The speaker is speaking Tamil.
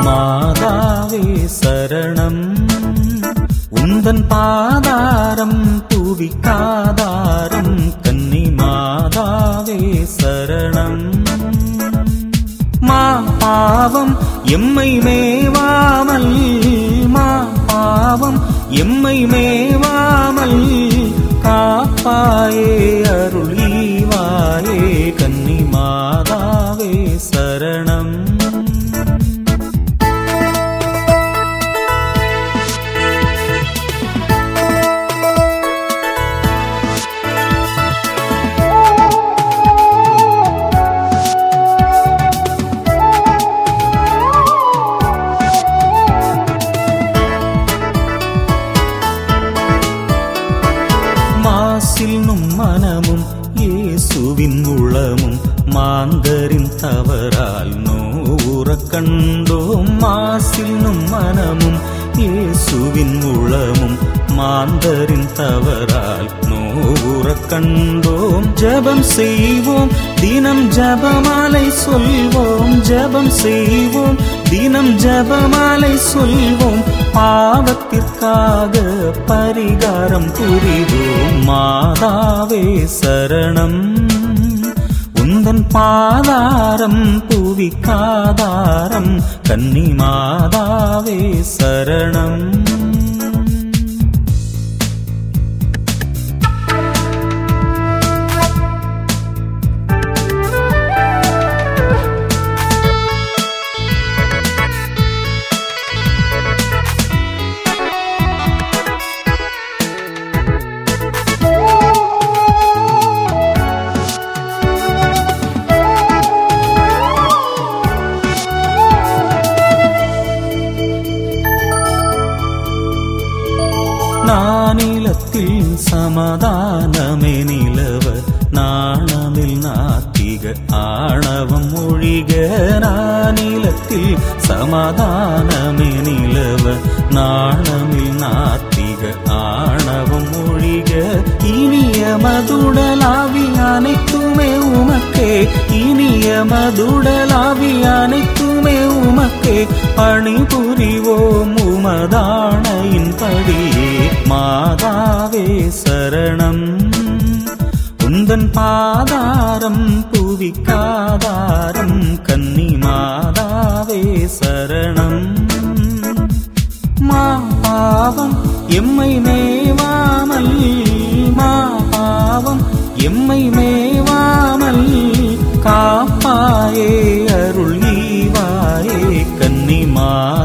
மாதாவே சரணம். உந்தன் பாதாரம் புவிக்காதாரம் கன்னி மாதாவே சரணம். மா பாவம் எம்மை மேவாமல், மா பாவம் எம்மை மேவாமல் காப்பாயே அருளீவாயே கன்னி மாதாவே சரணம். மாசில்னும் மனமும் இயேசுவின் உளமும் மாந்தரின் தவறால் நோவுறக் கண்டோம். மாசில்னும் மனமும் இயேசுவின் உளமும் மாந்தரின் தவறால் நோவுறக் கண்டோம். ஜெபம் செய்வோம் தினம் ஜெபமாலை சொல்வோம், ஜெபம் செய்வோம் தினம் ஜெபமாலை சொல்வோம். பாவத்திற்காக பரிகாரம் புரிவோம். மாதாவே சரணம். உந்தன் பாதாரம் புவிக்காதாரம் கன்னி மாதாவே சரணம். நானிலத்தில் சமாதானமே நிலவ, நாணமில் நாத்திக ஆணவம் ஒழிக. நானிலத்தில் சமாதானமே நிலவ, நாணமில் நாத்திக ஆணவம் ஒழிக. இனிய மதுடலாவி அனைத்துமே உமக்கே, இனிய மதுடலாவி அனைத்துமே உமக்கே. பணிபுரிவோம் உமதாணையின் படியே மாதாவே சரணம். உந்தன் பாதாரம் புவிக்காதாரம் கன்னி மாதாவே சரணம். மா பாவம் எம்மை மேவாமல், மா பாவம் எம்மை மேவாமல் காப்பாயே அருள் ஈவாயே கன்னி மா